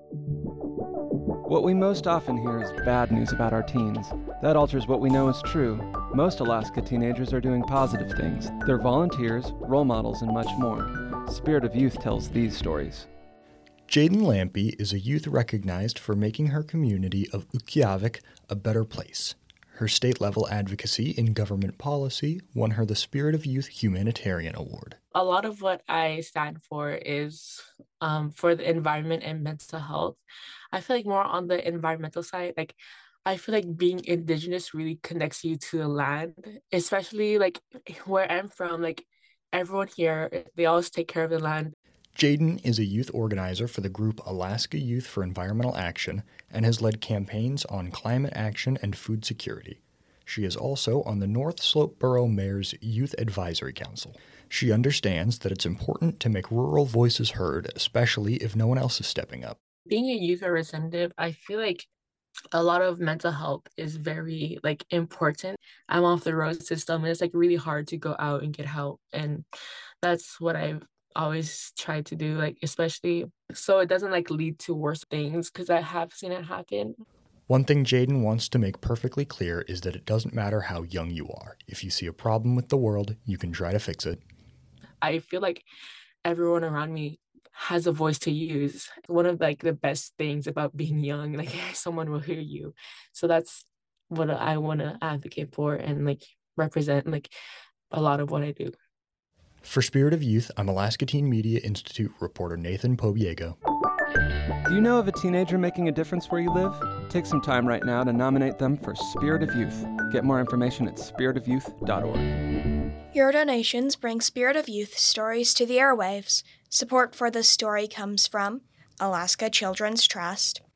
What we most often hear is bad news about our teens. That alters what we know is true. Most Alaska teenagers are doing positive things. They're volunteers, role models, and much more. Spirit of Youth tells these stories. Jaden Lampy is a youth recognized for making her community of Utqiagvik a better place. Her state-level advocacy in government policy won her the Spirit of Youth Humanitarian Award. A lot of what I stand for is for the environment and mental health. I feel like more on the environmental side, like I feel like being Indigenous really connects you to the land, especially like where I'm from, like everyone here, they always take care of the land. Jaden is a youth organizer for the group Alaska Youth for Environmental Action and has led campaigns on climate action and food security. She is also on the North Slope Borough Mayor's Youth Advisory Council. She understands that it's important to make rural voices heard, especially if no one else is stepping up. Being a youth representative, I feel like a lot of mental health is very like important. I'm off the road system and it's like really hard to go out and get help. And that's what I've always tried to do, like especially so it doesn't like lead to worse things because I have seen it happen. One thing Jaden wants to make perfectly clear is that it doesn't matter how young you are. If you see a problem with the world, you can try to fix it. I feel like everyone around me has a voice to use. One of like the best things about being young, like someone will hear you. So that's what I want to advocate for and like represent like a lot of what I do. For Spirit of Youth, I'm Alaska Teen Media Institute reporter Nathan Pobiego. Do you know of a teenager making a difference where you live? Take some time right now to nominate them for Spirit of Youth. Get more information at spiritofyouth.org. Your donations bring Spirit of Youth stories to the airwaves. Support for this story comes from Alaska Children's Trust,